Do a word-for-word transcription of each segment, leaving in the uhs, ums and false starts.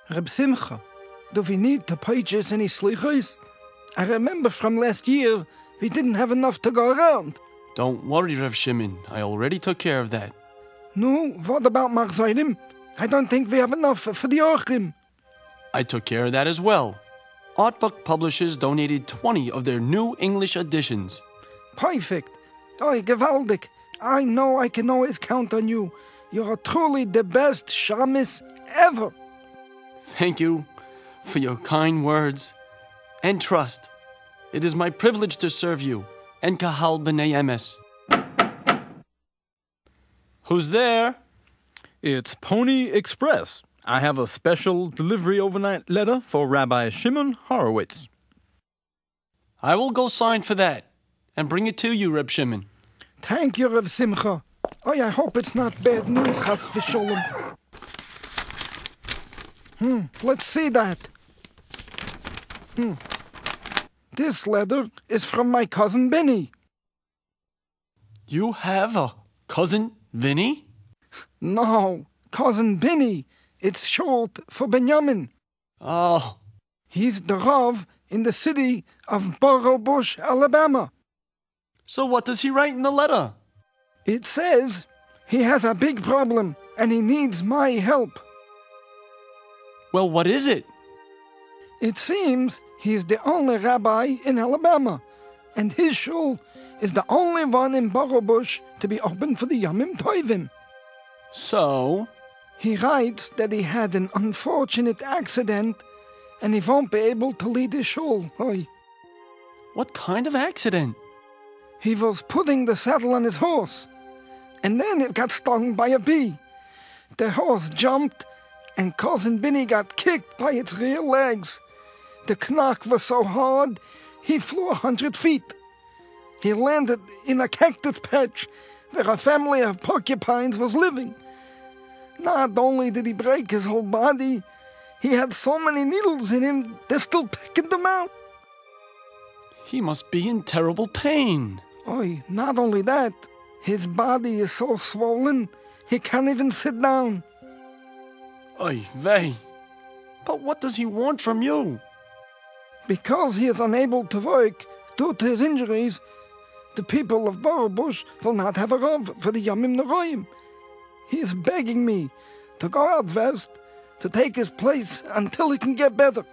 Reb Simcha, do we need to purchase any slichos? I remember from last year, we didn't have enough to go around. Don't worry, Rev Shimon. I already took care of that. No, what about Machzorim? I don't think we have enough for the Orchim. I took care of that as well. Artbook Publishers donated twenty of their new English editions. Perfect. Oh, gewaldig. I know I can always count on you. You're truly the best shamus ever. Thank you for your kind words and trust. It is my privilege to serve you and Kahal B'nai Emes. Who's there? It's Pony Express. I have a special delivery overnight letter for Rabbi Shimon Horowitz. I will go sign for that and bring it to you, Reb Shimon. Thank you, Reb Simcha. Oh, I hope it's not bad news, Chas v'sholem. Hmm, let's see that. Hmm. This letter is from my cousin Benny. You have a cousin, Vinny? No, cousin Benny. It's short for Benjamin. Oh. He's the Rav in the city of Burro Bush, Alabama. So what does he write in the letter? It says he has a big problem and he needs my help. Well, what is it? It seems he's the only rabbi in Alabama, and his shul is the only one in Burro Bush to be open for the Yomim Tovim. So? He writes that he had an unfortunate accident and he won't be able to lead his shul. Oy. What kind of accident? He was putting the saddle on his horse, and then it got stung by a bee. The horse jumped, and Cousin Benny got kicked by its rear legs. The knock was so hard, he flew a hundred feet. He landed in a cactus patch where a family of porcupines was living. Not only did he break his whole body, he had so many needles in him, they're still picking them out. He must be in terrible pain. Oy, not only that, his body is so swollen, he can't even sit down. Oy vey. But what does he want from you? Because he is unable to work due to his injuries, the people of Burro Bush will not have a Rav for the Yomim Noraim. He is begging me to go out west to take his place until he can get better.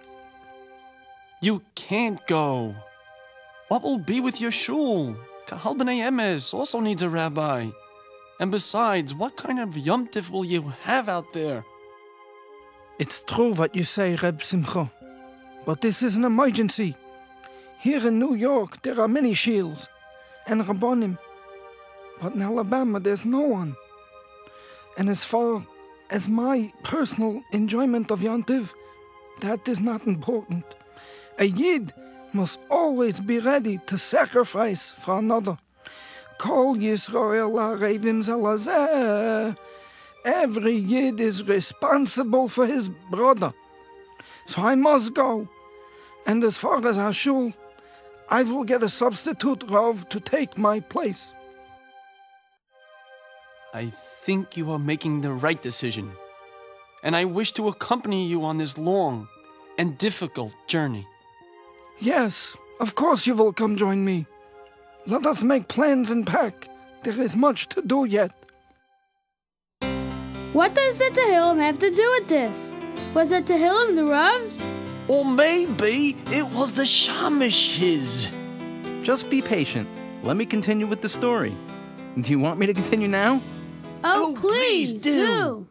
You can't go. What will be with your shul? Kahal B'nai Emes also needs a rabbi. And besides, what kind of Yom Tif will you have out there? It's true what you say, Reb Simcha. But this is an emergency. Here in New York, there are many shields and rabbonim. But in Alabama, there's no one. And as far as my personal enjoyment of Yom Tiv, that is not important. A Yid must always be ready to sacrifice for another. Kol Yisrael ha'arevim zalazeh. Every Yid is responsible for his brother. So I must go. And as far as our shul, I will get a substitute Rav to take my place. I think you are making the right decision. And I wish to accompany you on this long and difficult journey. Yes, of course you will come join me. Let us make plans and pack. There is much to do yet. What does the Tehillim have to do with this? Was the Tehillim the Rav's? Or maybe it was the Shamish's. Just be patient. Let me continue with the story. Do you want me to continue now? Oh, Oh, please, please do. do.